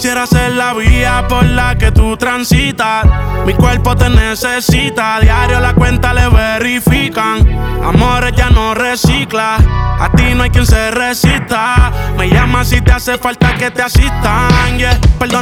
Quisiera ser la vía por la que tú transitas. Mi cuerpo te necesita. Diario la cuenta le verifican. Amores ya no recicla. A ti no hay quien se resista. Me llama si te hace falta que te asistan, yeah. Perdona